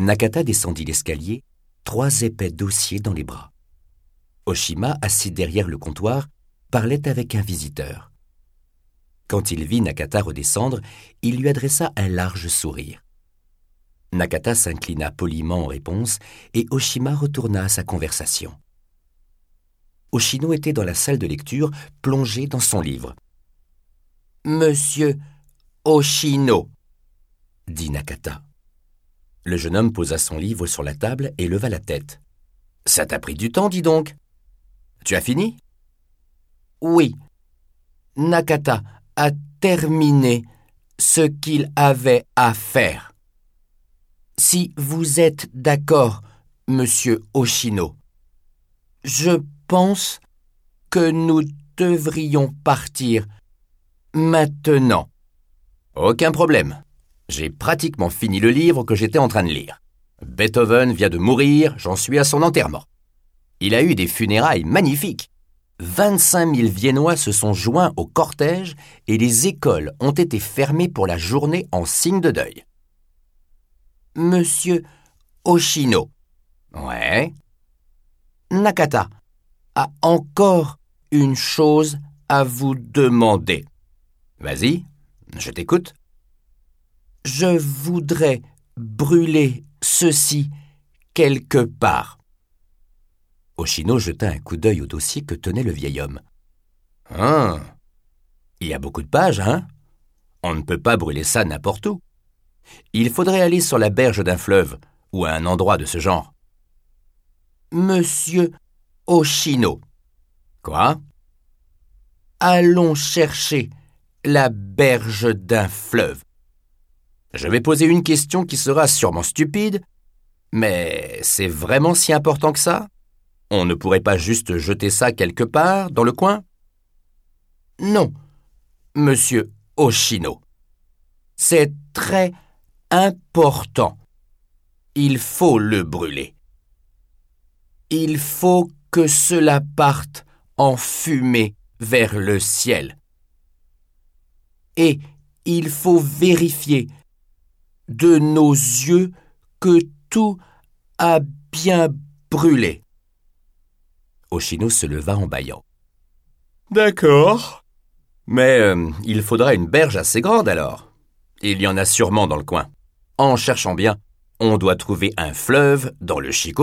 Nakata descendit l'escalier, 3 épais dossiers dans les bras. Oshima, assis derrière le comptoir, parlait avec un visiteur. Quand il vit Nakata redescendre, il lui adressa un large sourire. Nakata s'inclina poliment en réponse et Oshima retourna à sa conversation. Oshino était dans la salle de lecture, plongé dans son livre. « Monsieur Oshino » dit Nakata. Le jeune homme posa son livre sur la table et leva la tête. « Ça t'a pris du temps, dis donc. Tu as fini ?»« Oui. Nakata a terminé ce qu'il avait à faire. Si vous êtes d'accord, monsieur Oshino, je pense que nous devrions partir maintenant. »« Aucun problème. J'ai pratiquement fini le livre que j'étais en train de lire. Beethoven vient de mourir, j'en suis à son enterrement. Il a eu des funérailles magnifiques. 25 000 Viennois se sont joints au cortège et les écoles ont été fermées pour la journée en signe de deuil. »« Monsieur Oshino. »« Ouais. »« Nakata a encore une chose à vous demander. »« Vas-y, je t'écoute. »« Je voudrais brûler ceci quelque part. » Oshino jeta un coup d'œil au dossier que tenait le vieil homme. « Ah, il y a beaucoup de pages, hein? On ne peut pas brûler ça n'importe où. Il faudrait aller sur la berge d'un fleuve ou à un endroit de ce genre. »« Monsieur Oshino. »« Quoi? »« Allons chercher la berge d'un fleuve. Je vais poser une question qui sera sûrement stupide, mais c'est vraiment si important que ça? On ne pourrait pas juste jeter ça quelque part, dans le coin? »« Non, monsieur Oshino. C'est très important. Il faut le brûler. Il faut que cela parte en fumée vers le ciel. Et il faut vérifier de nos yeux que tout a bien brûlé. » Oshino se leva en bâillant. « D'accord. Mais il faudra une berge assez grande alors. Il y en a sûrement dans le coin. En cherchant bien, on doit trouver un fleuve dans le Shikoku. »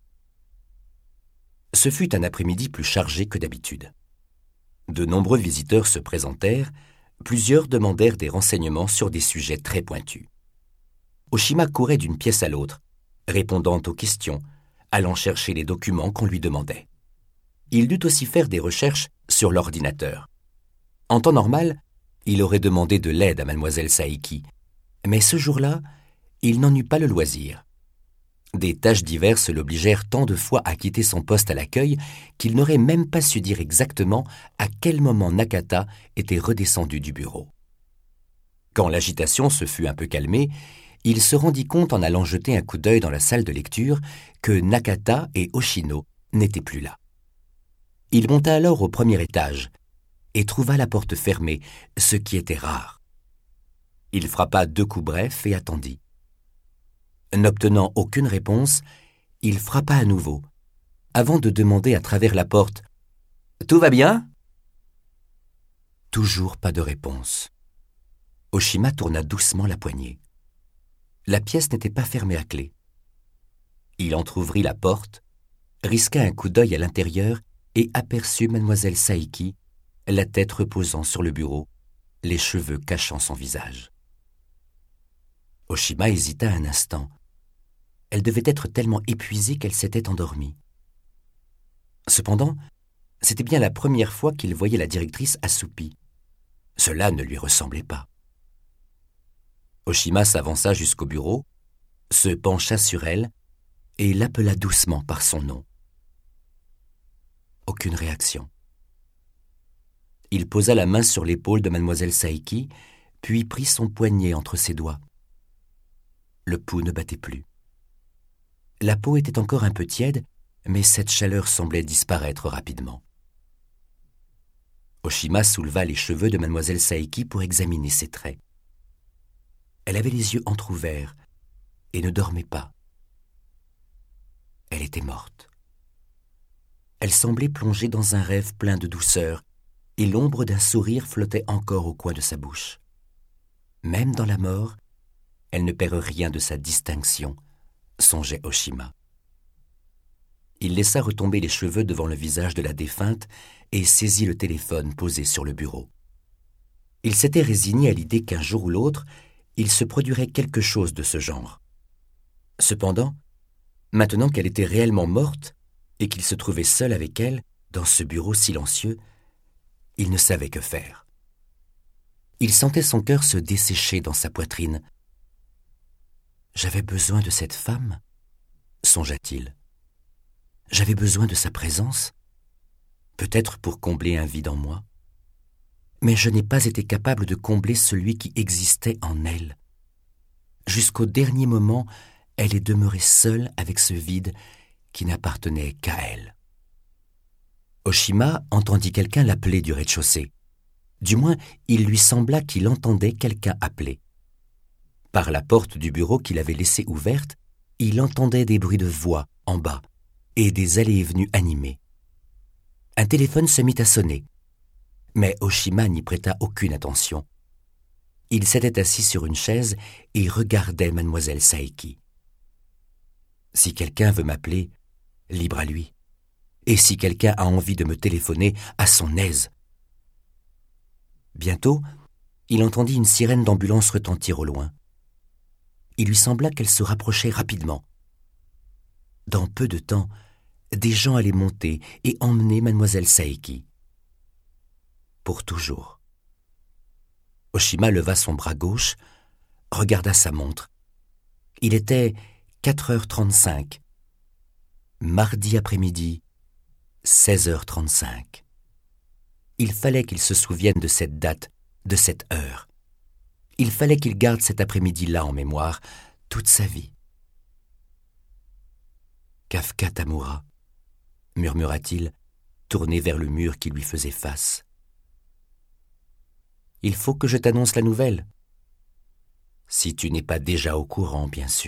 Ce fut un après-midi plus chargé que d'habitude. De nombreux visiteurs se présentèrent, plusieurs demandèrent des renseignements sur des sujets très pointus. Oshima courait d'une pièce à l'autre, répondant aux questions, allant chercher les documents qu'on lui demandait. Il dut aussi faire des recherches sur l'ordinateur. En temps normal, il aurait demandé de l'aide à mademoiselle Saiki, mais ce jour-là, il n'en eut pas le loisir. Des tâches diverses l'obligèrent tant de fois à quitter son poste à l'accueil qu'il n'aurait même pas su dire exactement à quel moment Nakata était redescendu du bureau. Quand l'agitation se fut un peu calmée, il se rendit compte en allant jeter un coup d'œil dans la salle de lecture que Nakata et Oshino n'étaient plus là. Il monta alors au premier étage et trouva la porte fermée, ce qui était rare. Il frappa 2 coups brefs et attendit. N'obtenant aucune réponse, il frappa à nouveau, avant de demander à travers la porte « Tout va bien ?» Toujours pas de réponse. Oshima tourna doucement la poignée. La pièce n'était pas fermée à clé. Il entr'ouvrit la porte, risqua un coup d'œil à l'intérieur et aperçut mademoiselle Saiki, la tête reposant sur le bureau, les cheveux cachant son visage. Oshima hésita un instant. Elle devait être tellement épuisée qu'elle s'était endormie. Cependant, c'était bien la première fois qu'il voyait la directrice assoupie. Cela ne lui ressemblait pas. Oshima s'avança jusqu'au bureau, se pencha sur elle et l'appela doucement par son nom. Aucune réaction. Il posa la main sur l'épaule de mademoiselle Saiki, puis prit son poignet entre ses doigts. Le pouls ne battait plus. La peau était encore un peu tiède, mais cette chaleur semblait disparaître rapidement. Oshima souleva les cheveux de mademoiselle Saiki pour examiner ses traits. Elle avait les yeux entr'ouverts, et ne dormait pas. Elle était morte. Elle semblait plongée dans un rêve plein de douceur, et l'ombre d'un sourire flottait encore au coin de sa bouche. Même dans la mort, elle ne perd rien de sa distinction, songeait Oshima. Il laissa retomber les cheveux devant le visage de la défunte et saisit le téléphone posé sur le bureau. Il s'était résigné à l'idée qu'un jour ou l'autre, il se produirait quelque chose de ce genre. Cependant, maintenant qu'elle était réellement morte et qu'il se trouvait seul avec elle dans ce bureau silencieux, il ne savait que faire. Il sentait son cœur se dessécher dans sa poitrine. « J'avais besoin de cette femme ?» songea-t-il. « J'avais besoin de sa présence, peut-être pour combler un vide en moi. Mais je n'ai pas été capable de combler celui qui existait en elle. Jusqu'au dernier moment, elle est demeurée seule avec ce vide qui n'appartenait qu'à elle. » Oshima entendit quelqu'un l'appeler du rez-de-chaussée. Du moins, il lui sembla qu'il entendait quelqu'un appeler. Par la porte du bureau qu'il avait laissée ouverte, il entendait des bruits de voix en bas et des allées et venues animées. Un téléphone se mit à sonner, mais Oshima n'y prêta aucune attention. Il s'était assis sur une chaise et regardait mademoiselle Saeki. Si quelqu'un veut m'appeler, libre à lui. Et si quelqu'un a envie de me téléphoner, à son aise. Bientôt, il entendit une sirène d'ambulance retentir au loin. Il lui sembla qu'elle se rapprochait rapidement. Dans peu de temps, des gens allaient monter et emmener mademoiselle Saeki. Pour toujours. Oshima leva son bras gauche, regarda sa montre. Il était 4h35. Mardi après-midi, 16h35. Il fallait qu'il se souvienne de cette date, de cette heure. Il fallait qu'il garde cet après-midi-là en mémoire toute sa vie. « Kafka Tamura » murmura-t-il, tourné vers le mur qui lui faisait face. « Il faut que je t'annonce la nouvelle. Si tu n'es pas déjà au courant, bien sûr. »